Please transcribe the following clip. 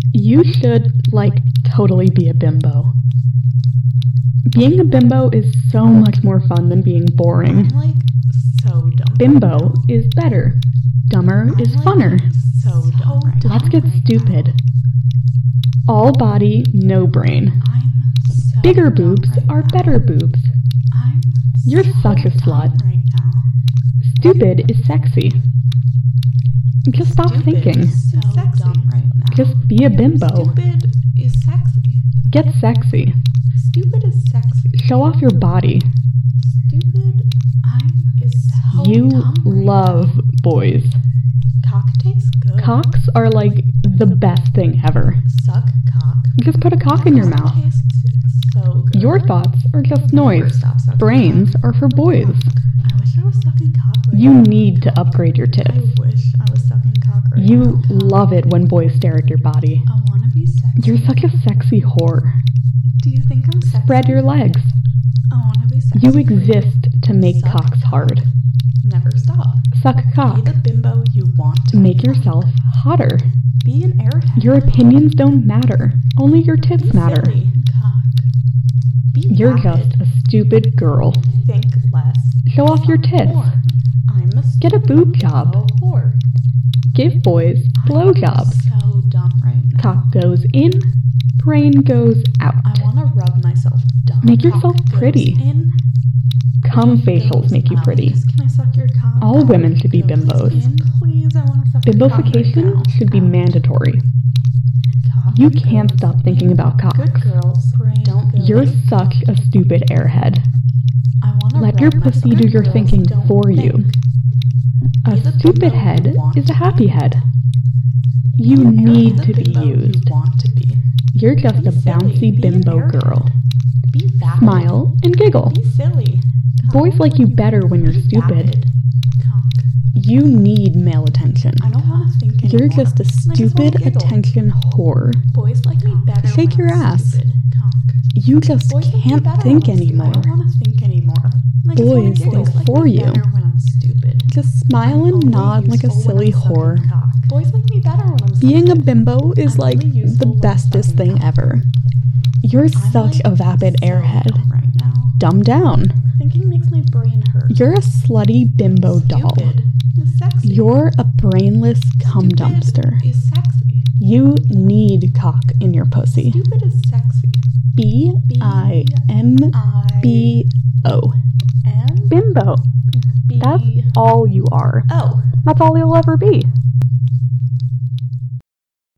You should, totally be a bimbo. Being a bimbo is so much more fun than being boring. I'm, so dumb. Bimbo is better. Dumber is funner. So dumb right now. Let's get stupid. All body, no brain. I'm so Bigger dumb boobs right are now. better boobs. I'm You're so such a dumb slut. right now. Stupid is sexy. Just stop Stupid thinking. is so dumb right now. Just be a bimbo. Stupid is sexy. Get sexy. Stupid is sexy. Show off your body. Stupid is so You dumb right love boys. now. Cock tastes good. Cocks are the best thing ever. Suck cock. Just put a cock in your mouth. Tastes so good. Your thoughts are just noise. Stop sucking Brains cock. are for boys. I wish I was sucking cock right You now. need to upgrade your I tits. wish I was sucking cock right You now. love it when boys stare at your body. I wanna be sexy. You're such a sexy whore. Do you think I'm sexy? Spread your legs. I wanna be sexy. You exist to make Suck cocks hard. Never stop. Suck Be cock. the bimbo you want to Make be. yourself hotter. Be an airhead. Your opinions don't matter. Only your tits Be matter. silly. Cock. Be You're rapid. just a stupid girl. Think less. Show off your Suck tits. more. I'm a Get a stupid boob job. bimbo whore. Give boys blowjobs. I'm so dumb right now. Cock goes in, brain goes out. I wanna rub myself dumb. Make Cock yourself goes pretty. in, Cum brain facials goes make you out. pretty. Can I suck your cock? All women should be Goes bimbos. in, please, I wanna suck your cock right Bimbofication now. should be mandatory. Cock You can't goes stop thinking in. about cocks. Good girls, don't go You're in. such a stupid airhead. I wanna Let rub your myself. pussy do Good your girls thinking don't for you. think. A Be the stupid bimbo head you want is a to happy be. head. Be You an need airhead to be bimbo used. You want to be. You're just Be a silly. bouncy Be an bimbo airhead. girl. Be vapid. Smile and giggle. Be silly. Cock. Boys like you better when you're Be stupid. vapid. Cock. You need male attention. I don't want to think anymore. You're just a I just wanna stupid giggle. attention whore. Boys like me better. Shake when your I'm ass. Stupid. Cock. You just Boys like me can't better think when I'm stupid. anymore. I don't want to think anymore. I just wanna Boys giggle. think Like for me you. better when I'm stupid. Just smile and Only nod like a useful when silly I'm sucking whore. cock. Boys like me better when I'm Being a stupid. bimbo is I'm really the useful when I'm bestest sucking thing cock. ever. You're I'm such a vapid so airhead. dumb right now. Dumb down. Thinking makes my brain hurt. You're a slutty bimbo doll. Stupid is sexy. You're a brainless cum Stupid dumpster. is sexy. You need cock in your pussy. Stupid is sexy. B-I-M-B-O. M Bimbo. B That's all you are. O. That's all you'll ever be.